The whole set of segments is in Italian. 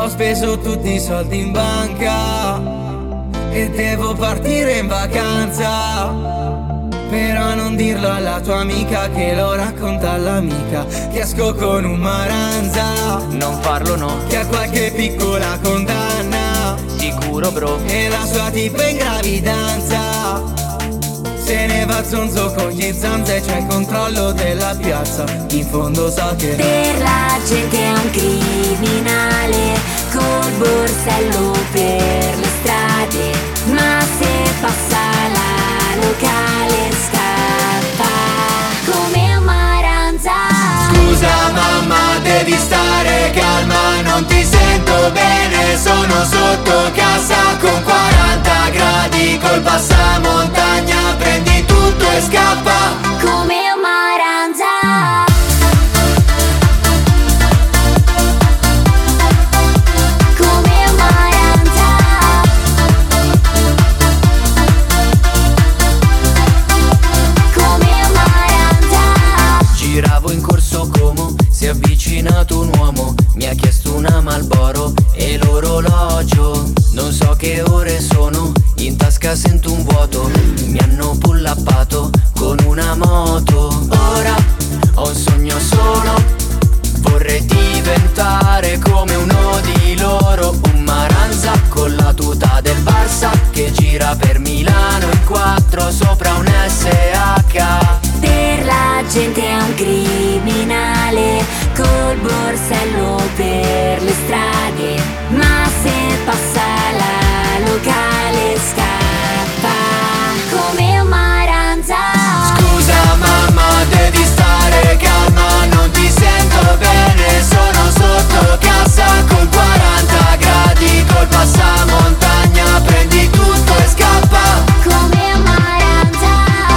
Ho speso tutti i soldi in banca e devo partire in vacanza. Però non dirlo alla tua amica, che lo racconta all'amica che esco con un maranza. Non farlo no, che ha qualche piccola condanna, sicuro bro. e la sua tipa in gravidanza. Se ne va zonzo con gli zanze, c'è il controllo della piazza. In fondo so che per la gente è un criminale, col borsello per le strade, ma se passa la locale scappa come un maranza. scusa mamma, devi stare calma, non ti sento bene, sono sotto casa con 40 gradi, col passamontagna, prendi tutto e scappa Come un maranza. Come un maranza. Come un maranza. Giravo in corso Como, si è avvicinato un uomo, mi ha chiesto una Marlboro e l'orologio. Non so che ore sono, in tasca sento un vuoto, mi hanno pullappato con una moto. Ora ho un sogno solo, vorrei diventare come uno di loro, un maranza con la tuta del Barça che gira per Milano in quattro sopra un SH. Per la gente è un criminale, col borsello per le strade, ma se passa la locale scappa come un maranza. scusa mamma, devi stare calma, non ti sento bene, sono sotto casa con 40 gradi, col passamontagna, prendi tutto e scappa Come un maranza.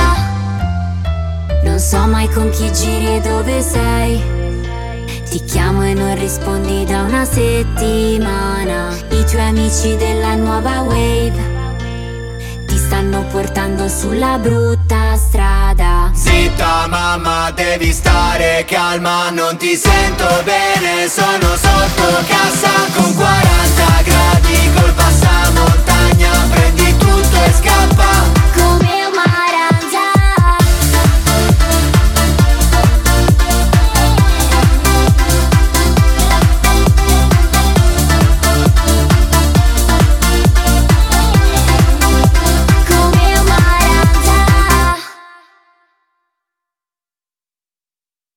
Non so mai con chi giri e dove sei, ti chiamo e non rispondi da una settimana. I tuoi amici della nuova wave ti stanno portando sulla brutta strada. zitta mamma, devi stare calma, non ti sento bene, sono sotto casa con 40 gradi, col passamontagna, prendi tutto e scappa